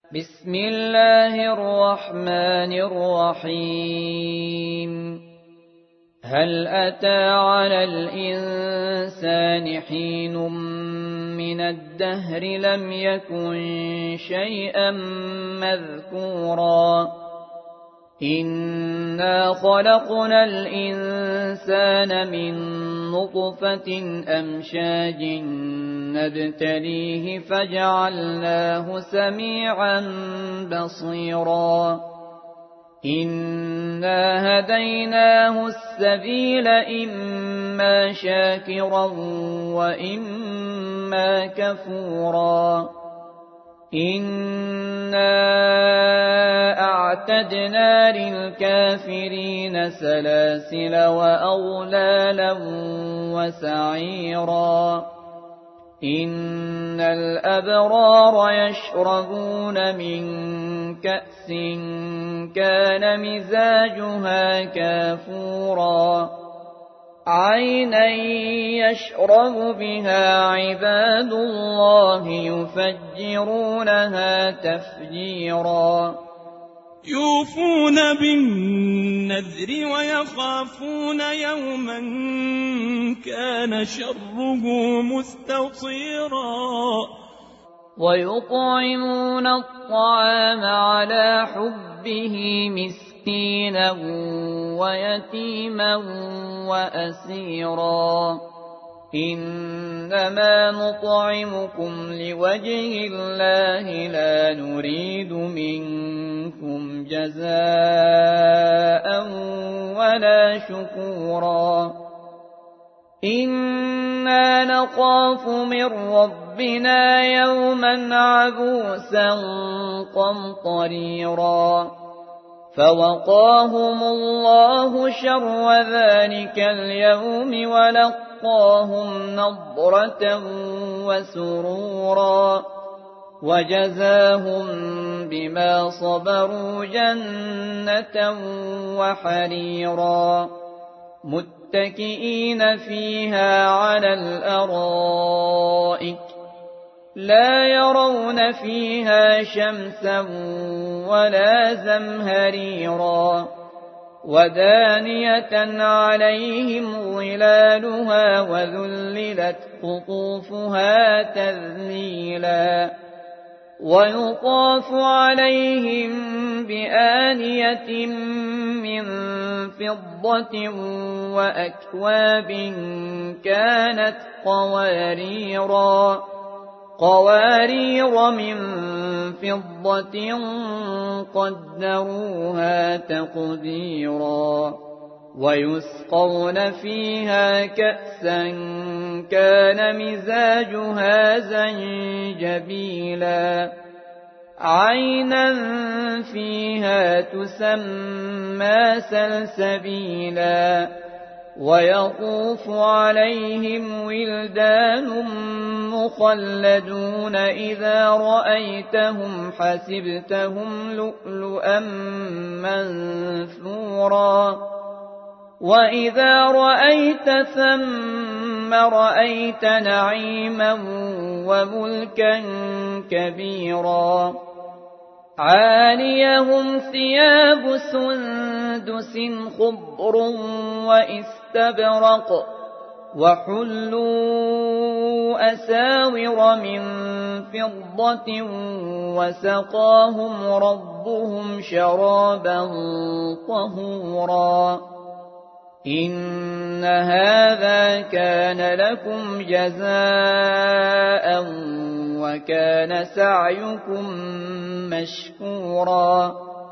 بسم الله الرحمن الرحيم. هل أتى على الإنسان حين من الدهر لم يكن شيئا مذكورا إنا خلقنا الإنسان من نطفة أمشاج نبتليه فجعلناه سميعا بصيرا إنا هديناه السبيل إما شاكرا وإما كفورا إنا أعتدنا للكافرين سلاسل وأغلالا وسعيرا إن الأبرار يشربون من كأس كان مزاجها كافورا عينا يشرب بها عباد الله يفجرونها تفجيرا يوفون بالنذر ويخافون يوما كان شره مستطيرا ويطعمون الطعام على حبه مسكينا ويتيما وأسيرا إنما نطعمكم لوجه الله لا نريد منكم جزاء ولا شكورا إنا نخاف من ربنا يوما عبوسا قمطريرا فوقاهم الله شر ذلك اليوم ولقاهم نضرة وسرورا وجزاهم بما صبروا جنة وحريرا متكئين فيها على الأرائك لا يرون فيها شمسا ولا زمهريرا ودانية عليهم ظلالها وذللت قطوفها تذليلا ويطاف عليهم بآنية من فضة وأكواب كانت قوارير من فضة قدروها تقديرا ويسقون فيها كأسا كان مزاجها زنجبيلا عينا فيها تسمى سلسبيلا ويطوف عليهم ولدان مخلدون إذا رأيتهم حسبتهم لؤلؤا منثورا وإذا رأيت ثم رأيت نعيما وملكا كبيرا عاليهم ثياب سندس خضر وإستبرق وحلوا أساور من فضة وسقاهم ربهم شرابا طهورا إن هذا كان لكم جزاء وكان سعيكم مشكورا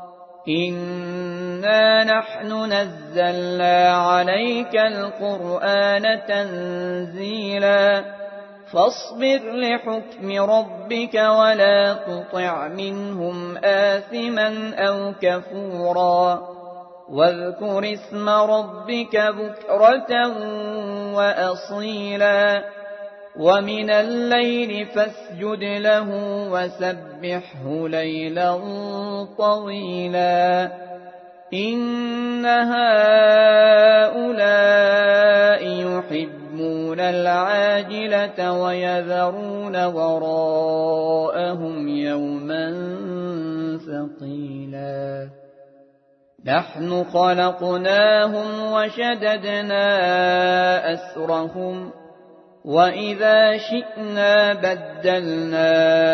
إنا نحن نزلنا عليك القرآن تنزيلا فاصبر لحكم ربك ولا تطع منهم آثما أو كفورا واذكر اسم ربك بكرة وأصيلا ومن الليل فاسجد له وسبحه ليلا طويلا إن هؤلاء يحبون العاجلة ويذرون وراءهم يوما قيلا نحن خلقناهم وشددنا أسرهم وإذا شئنا بدلنا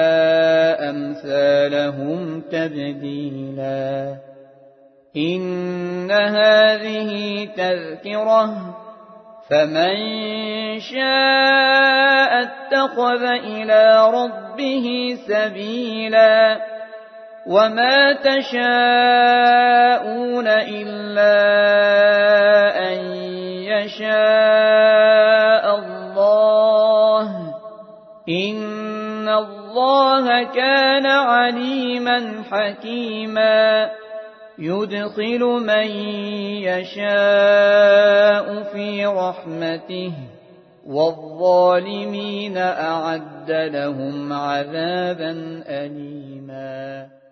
أمثالهم تبديلا إن هذه تذكرة فمن شاء اتخذ إلى ربه سبيلا وما تشاءون إلا أن يشاء الله إن الله كان عليما حكيما يدخل من يشاء في رحمته والظالمين أعد لهم عذابا أليما